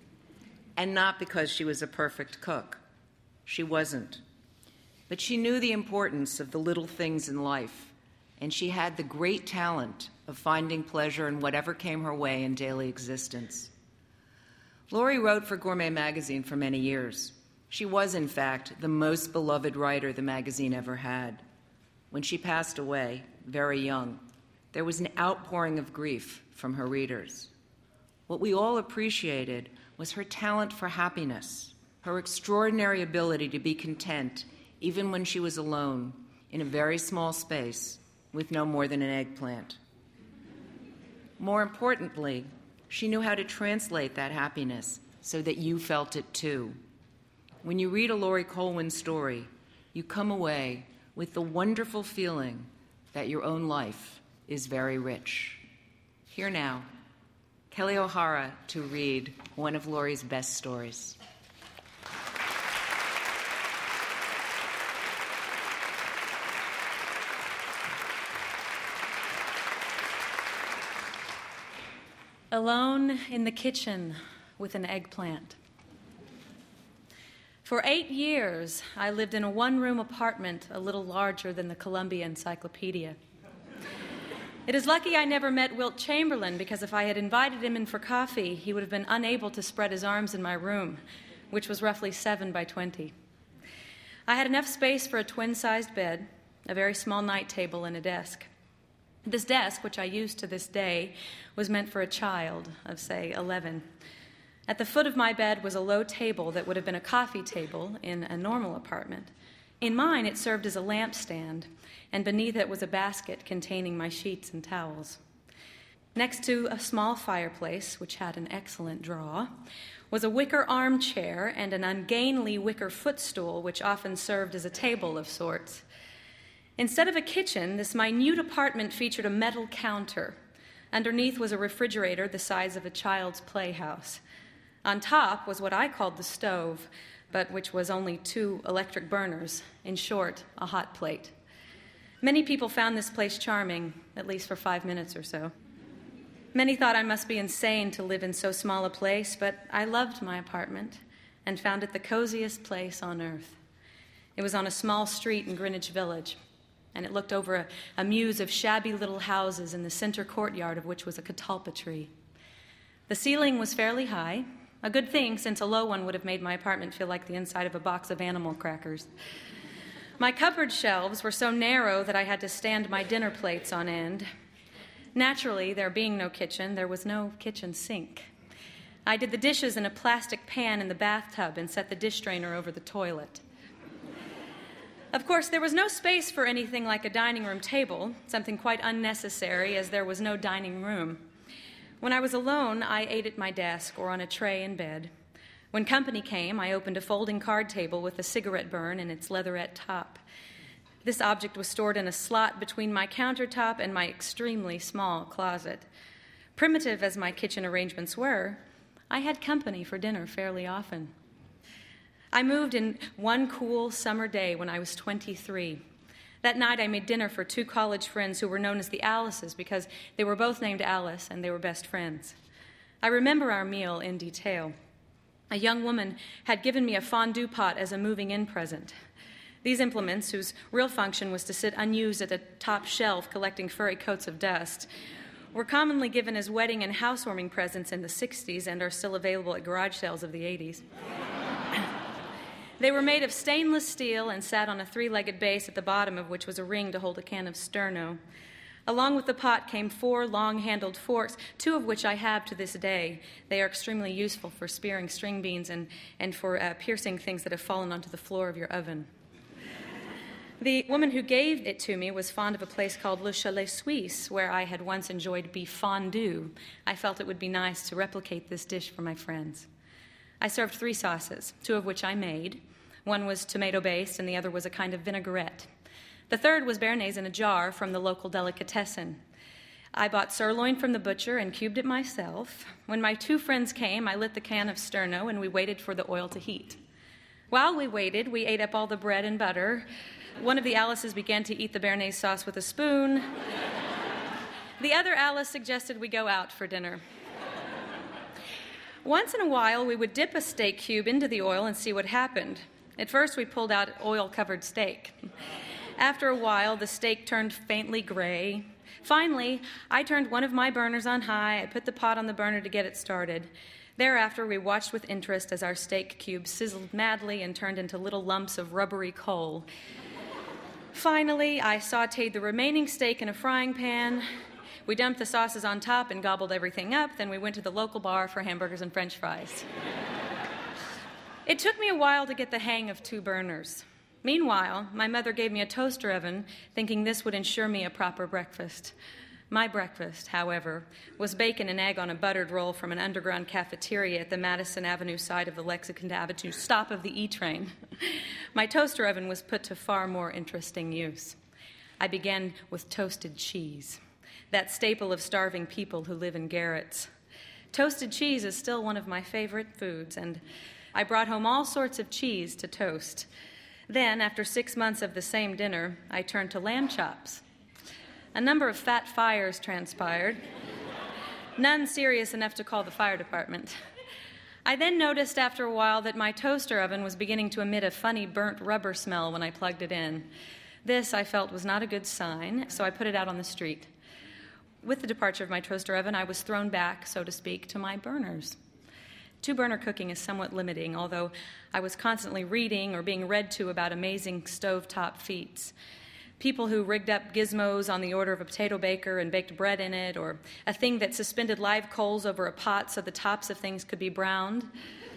And not because she was a perfect cook. She wasn't. But she knew the importance of the little things in life, and she had the great talent of finding pleasure in whatever came her way in daily existence. Laurie wrote for Gourmet magazine for many years. She was, in fact, the most beloved writer the magazine ever had. When she passed away, very young, there was an outpouring of grief from her readers. What we all appreciated was her talent for happiness, her extraordinary ability to be content even when she was alone in a very small space with no more than an eggplant. More importantly, she knew how to translate that happiness so that you felt it too. When you read a Laurie Colwin story, you come away with the wonderful feeling that your own life is very rich. Here now, Kelly O'Hara to read one of Laurie's best stories. Alone in the Kitchen with an Eggplant. For 8 years, I lived in a one-room apartment a little larger than the Columbia Encyclopedia. It is lucky I never met Wilt Chamberlain, because if I had invited him in for coffee, he would have been unable to spread his arms in my room, which was roughly 7 by 20. I had enough space for a twin-sized bed, a very small night table, and a desk. This desk, which I use to this day, was meant for a child of, say, 11. At the foot of my bed was a low table that would have been a coffee table in a normal apartment. In mine, it served as a lampstand, and beneath it was a basket containing my sheets and towels. Next to a small fireplace, which had an excellent draw, was a wicker armchair and an ungainly wicker footstool, which often served as a table of sorts. Instead of a kitchen, this minute apartment featured a metal counter. Underneath was a refrigerator the size of a child's playhouse. On top was what I called the stove, but which was only 2 electric burners, in short, a hot plate. Many people found this place charming, at least for 5 minutes or so. Many thought I must be insane to live in so small a place, but I loved my apartment and found it the coziest place on earth. It was on a small street in Greenwich Village. and it looked over a mews of shabby little houses in the center courtyard of which was a catalpa tree. The ceiling was fairly high, a good thing since a low one would have made my apartment feel like the inside of a box of animal crackers. My cupboard shelves were so narrow that I had to stand my dinner plates on end. Naturally, there being no kitchen, there was no kitchen sink. I did the dishes in a plastic pan in the bathtub and set the dish drainer over the toilet. Of course, there was no space for anything like a dining room table, something quite unnecessary as there was no dining room. When I was alone, I ate at my desk or on a tray in bed. When company came, I opened a folding card table with a cigarette burn in its leatherette top. This object was stored in a slot between my countertop and my extremely small closet. Primitive as my kitchen arrangements were, I had company for dinner fairly often. I moved in one cool summer day when I was 23. That night I made dinner for 2 college friends who were known as the Alices because they were both named Alice and they were best friends. I remember our meal in detail. A young woman had given me a fondue pot as a moving-in present. These implements, whose real function was to sit unused at a top shelf collecting furry coats of dust, were commonly given as wedding and housewarming presents in the 60s and are still available at garage sales of the 80s. They were made of stainless steel and sat on a 3-legged base at the bottom of which was a ring to hold a can of Sterno. Along with the pot came 4 long-handled forks, 2 of which I have to this day. They are extremely useful for spearing string beans and for piercing things that have fallen onto the floor of your oven. The woman who gave it to me was fond of a place called Le Chalet Suisse, where I had once enjoyed beef fondue. I felt it would be nice to replicate this dish for my friends. I served 3 sauces, 2 of which I made. One was tomato-based, and the other was a kind of vinaigrette. The third was béarnaise in a jar from the local delicatessen. I bought sirloin from the butcher and cubed it myself. When my 2 friends came, I lit the can of Sterno, and we waited for the oil to heat. While we waited, we ate up all the bread and butter. One of the Alices began to eat the béarnaise sauce with a spoon. The other Alice suggested we go out for dinner. Once in a while, we would dip a steak cube into the oil and see what happened. At first, we pulled out oil-covered steak. After a while, the steak turned faintly gray. Finally, I turned one of my burners on high. I put the pot on the burner to get it started. Thereafter, we watched with interest as our steak cube sizzled madly and turned into little lumps of rubbery coal. Finally, I sautéed the remaining steak in a frying pan. We dumped the sauces on top and gobbled everything up. Then we went to the local bar for hamburgers and French fries. It took me a while to get the hang of 2 burners. Meanwhile, my mother gave me a toaster oven, thinking this would ensure me a proper breakfast. My breakfast, however, was bacon and egg on a buttered roll from an underground cafeteria at the Madison Avenue side of the Lexington Avenue stop of the E train. My toaster oven was put to far more interesting use. I began with toasted cheese, that staple of starving people who live in garrets. Toasted cheese is still one of my favorite foods, and I brought home all sorts of cheese to toast. Then, after 6 months of the same dinner, I turned to lamb chops. A number of fat fires transpired, none serious enough to call the fire department. I then noticed after a while that my toaster oven was beginning to emit a funny burnt rubber smell when I plugged it in. This, I felt, was not a good sign, so I put it out on the street. With the departure of my toaster oven, I was thrown back, so to speak, to my burners. 2-burner cooking is somewhat limiting, although I was constantly reading or being read to about amazing stovetop feats. People who rigged up gizmos on the order of a potato baker and baked bread in it, or a thing that suspended live coals over a pot so the tops of things could be browned.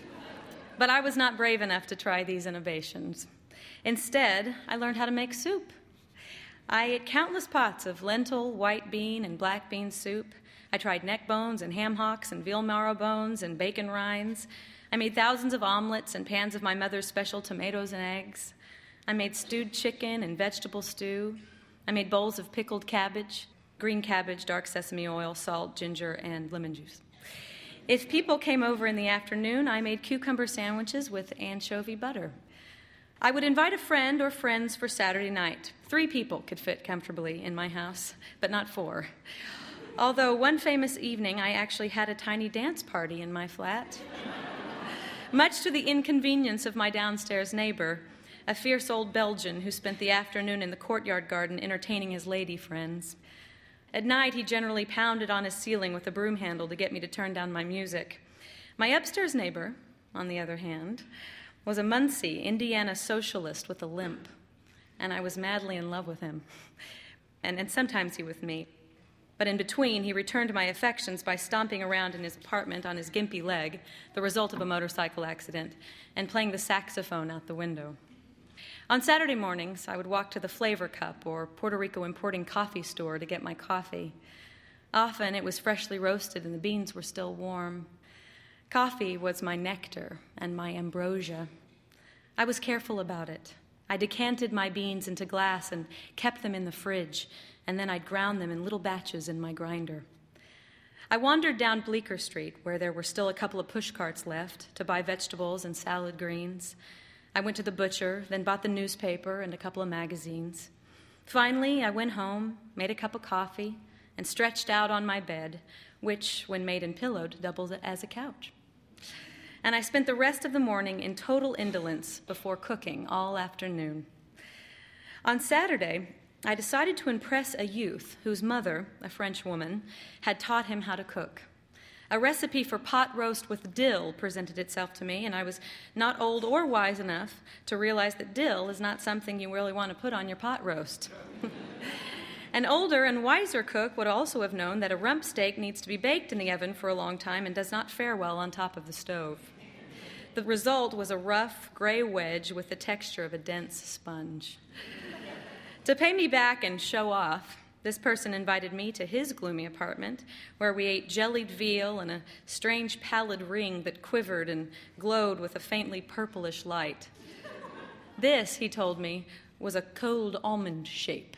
But I was not brave enough to try these innovations. Instead, I learned how to make soup. I ate countless pots of lentil, white bean, and black bean soup. I tried neck bones and ham hocks and veal marrow bones and bacon rinds. I made thousands of omelets and pans of my mother's special tomatoes and eggs. I made stewed chicken and vegetable stew. I made bowls of pickled cabbage, green cabbage, dark sesame oil, salt, ginger, and lemon juice. If people came over in the afternoon, I made cucumber sandwiches with anchovy butter. I would invite a friend or friends for Saturday night. 3 people could fit comfortably in my house, but not 4. Although one famous evening, I actually had a tiny dance party in my flat. Much to the inconvenience of my downstairs neighbor, a fierce old Belgian who spent the afternoon in the courtyard garden entertaining his lady friends. At night, he generally pounded on his ceiling with a broom handle to get me to turn down my music. My upstairs neighbor, on the other hand, was a Muncie, Indiana socialist with a limp, and I was madly in love with him, and sometimes he with me. But in between, he returned my affections by stomping around in his apartment on his gimpy leg, the result of a motorcycle accident, and playing the saxophone out the window. On Saturday mornings, I would walk to the Flavor Cup or Puerto Rico importing coffee store to get my coffee. Often it was freshly roasted and the beans were still warm. Coffee was my nectar and my ambrosia. I was careful about it. I decanted my beans into glass and kept them in the fridge, and then I'd ground them in little batches in my grinder. I wandered down Bleecker Street, where there were still a couple of pushcarts left, to buy vegetables and salad greens. I went to the butcher, then bought the newspaper and a couple of magazines. Finally, I went home, made a cup of coffee, and stretched out on my bed, which, when made and pillowed, doubled as a couch. And I spent the rest of the morning in total indolence before cooking all afternoon. On Saturday, I decided to impress a youth whose mother, a French woman, had taught him how to cook. A recipe for pot roast with dill presented itself to me, and I was not old or wise enough to realize that dill is not something you really want to put on your pot roast. An older and wiser cook would also have known that a rump steak needs to be baked in the oven for a long time and does not fare well on top of the stove. The result was a rough, gray wedge with the texture of a dense sponge. To pay me back and show off, this person invited me to his gloomy apartment, where we ate jellied veal in a strange pallid ring that quivered and glowed with a faintly purplish light. This, he told me, was a cold almond shape.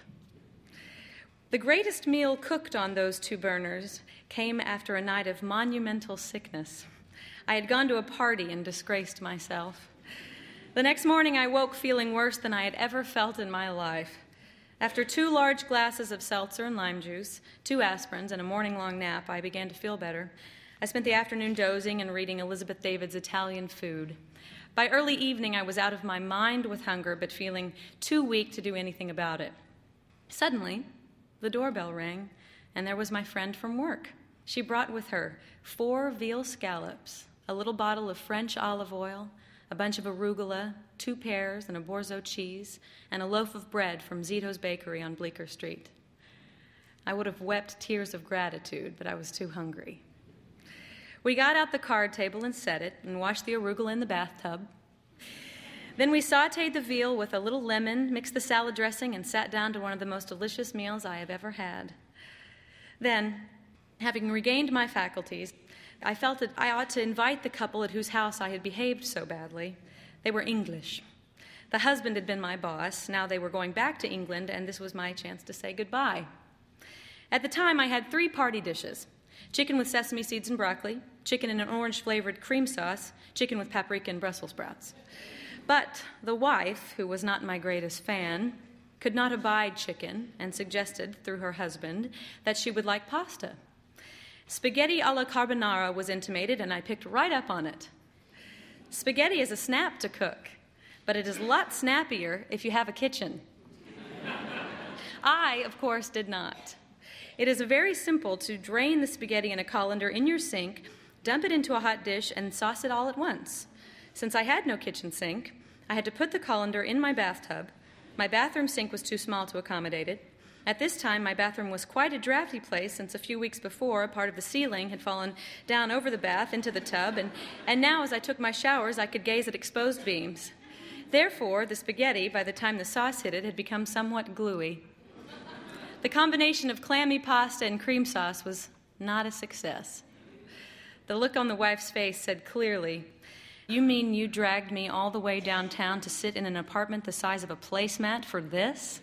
The greatest meal cooked on those two burners came after a night of monumental sickness. I had gone to a party and disgraced myself. The next morning I woke feeling worse than I had ever felt in my life. After 2 large glasses of seltzer and lime juice, 2 aspirins, and a morning-long nap, I began to feel better. I spent the afternoon dozing and reading Elizabeth David's Italian Food. By early evening, I was out of my mind with hunger, but feeling too weak to do anything about it. Suddenly, the doorbell rang, and there was my friend from work. She brought with her 4 veal scallops, a little bottle of French olive oil, a bunch of arugula, 2 pears and a Bordeaux cheese, and a loaf of bread from Zito's Bakery on Bleecker Street. I would have wept tears of gratitude, but I was too hungry. We got out the card table and set it, and washed the arugula in the bathtub. Then we sautéed the veal with a little lemon, mixed the salad dressing, and sat down to one of the most delicious meals I have ever had. Then, having regained my faculties, I felt that I ought to invite the couple at whose house I had behaved so badly. They were English. The husband had been my boss. Now they were going back to England, and this was my chance to say goodbye. At the time, I had 3 party dishes: chicken with sesame seeds and broccoli, chicken in an orange-flavored cream sauce, chicken with paprika and Brussels sprouts. But the wife, who was not my greatest fan, could not abide chicken and suggested, through her husband, that she would like pasta. Spaghetti alla carbonara was intimated, and I picked right up on it. Spaghetti is a snap to cook, but it is a lot snappier if you have a kitchen. I, of course, did not. It is very simple to drain the spaghetti in a colander in your sink, dump it into a hot dish, and sauce it all at once. Since I had no kitchen sink, I had to put the colander in my bathtub. My bathroom sink was too small to accommodate it. At this time, my bathroom was quite a drafty place, since a few weeks before, a part of the ceiling had fallen down over the bath into the tub, and now, as I took my showers, I could gaze at exposed beams. Therefore, the spaghetti, by the time the sauce hit it, had become somewhat gluey. The combination of clammy pasta and cream sauce was not a success. The look on the wife's face said clearly, "You mean you dragged me all the way downtown to sit in an apartment the size of a placemat for this?"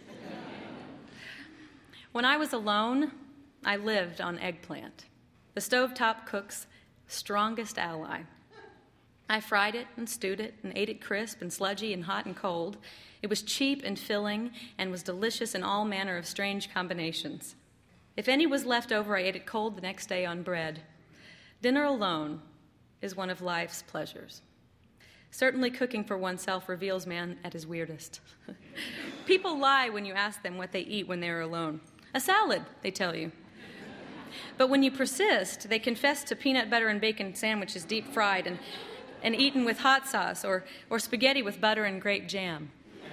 When I was alone, I lived on eggplant, the stovetop cook's strongest ally. I fried it and stewed it and ate it crisp and sludgy and hot and cold. It was cheap and filling and was delicious in all manner of strange combinations. If any was left over, I ate it cold the next day on bread. Dinner alone is one of life's pleasures. Certainly cooking for oneself reveals man at his weirdest. People lie when you ask them what they eat when they're alone. A salad, they tell you. But when you persist, they confess to peanut butter and bacon sandwiches deep fried and eaten with hot sauce or spaghetti with butter and grape jam.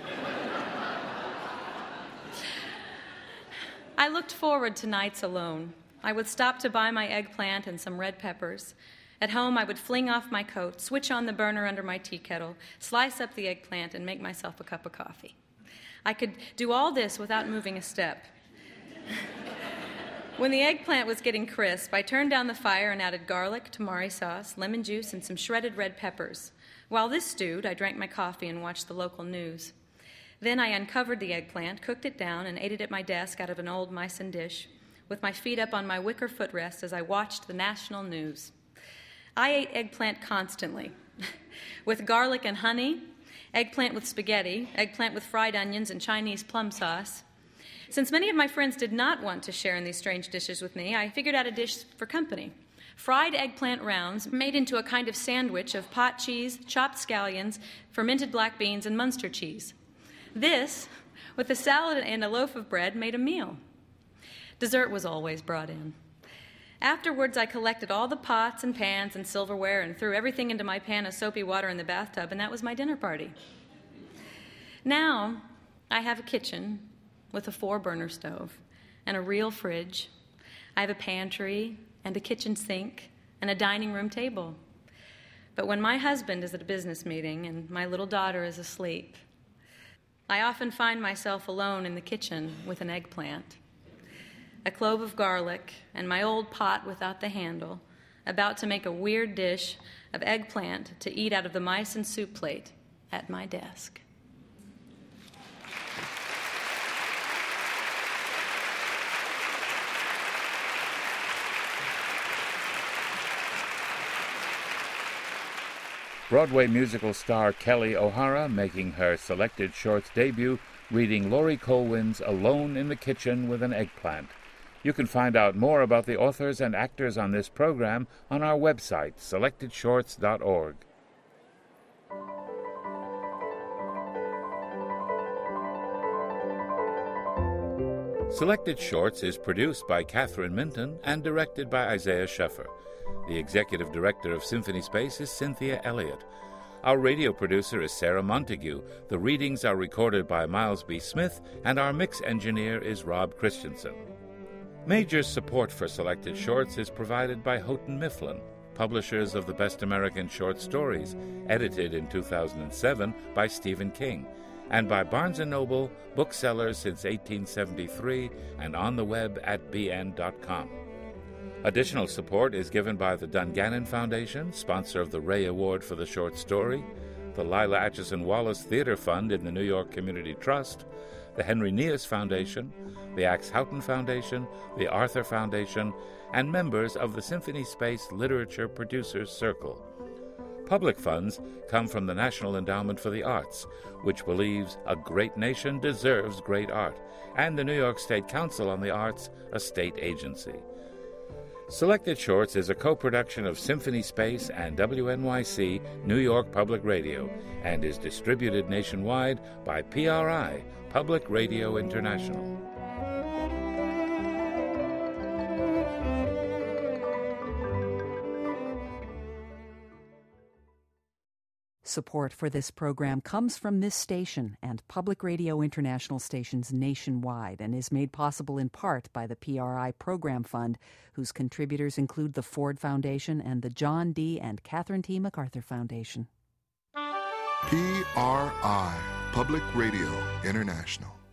I looked forward to nights alone. I would stop to buy my eggplant and some red peppers. At home, I would fling off my coat, switch on the burner under my tea kettle, slice up the eggplant, and make myself a cup of coffee. I could do all this without moving a step. When the eggplant was getting crisp, I turned down the fire and added garlic, tamari sauce, lemon juice, and some shredded red peppers. While this stewed, I drank my coffee and watched the local news. Then I uncovered the eggplant, cooked it down, and ate it at my desk out of an old Meissen dish, with my feet up on my wicker footrest as I watched the national news. I ate eggplant constantly, with garlic and honey, eggplant with spaghetti, eggplant with fried onions and Chinese plum sauce. Since many of my friends did not want to share in these strange dishes with me, I figured out a dish for company. Fried eggplant rounds made into a kind of sandwich of pot cheese, chopped scallions, fermented black beans, and Munster cheese. This, with a salad and a loaf of bread, made a meal. Dessert was always brought in. Afterwards, I collected all the pots and pans and silverware and threw everything into my pan of soapy water in the bathtub, and that was my dinner party. Now, I have a kitchen with a 4-burner stove and a real fridge. I have a pantry and a kitchen sink and a dining room table. But when my husband is at a business meeting and my little daughter is asleep, I often find myself alone in the kitchen with an eggplant, a clove of garlic, and my old pot without the handle, about to make a weird dish of eggplant to eat out of the Meissen soup plate at my desk. Broadway musical star Kelly O'Hara making her Selected Shorts debut, reading Laurie Colwin's Alone in the Kitchen with an Eggplant. You can find out more about the authors and actors on this program on our website, selectedshorts.org. Selected Shorts is produced by Catherine Minton and directed by Isaiah Scheffer. The executive director of Symphony Space is Cynthia Elliott. Our radio producer is Sarah Montague. The readings are recorded by Miles B. Smith, and our mix engineer is Rob Christensen. Major support for Selected Shorts is provided by Houghton Mifflin, publishers of the Best American Short Stories, edited in 2007 by Stephen King, and by Barnes & Noble, booksellers since 1873, and on the web at bn.com. Additional support is given by the Dungannon Foundation, sponsor of the Ray Award for the Short Story, the Lila Atchison Wallace Theater Fund in the New York Community Trust, the Henry Nias Foundation, the Axe Houghton Foundation, the Arthur Foundation, and members of the Symphony Space Literature Producers Circle. Public funds come from the National Endowment for the Arts, which believes a great nation deserves great art, and the New York State Council on the Arts, a state agency. Selected Shorts is a co-production of Symphony Space and WNYC New York Public Radio and is distributed nationwide by PRI, Public Radio International. Support for this program comes from this station and Public Radio International stations nationwide and is made possible in part by the PRI Program Fund, whose contributors include the Ford Foundation and the John D. and Catherine T. MacArthur Foundation. PRI, Public Radio International.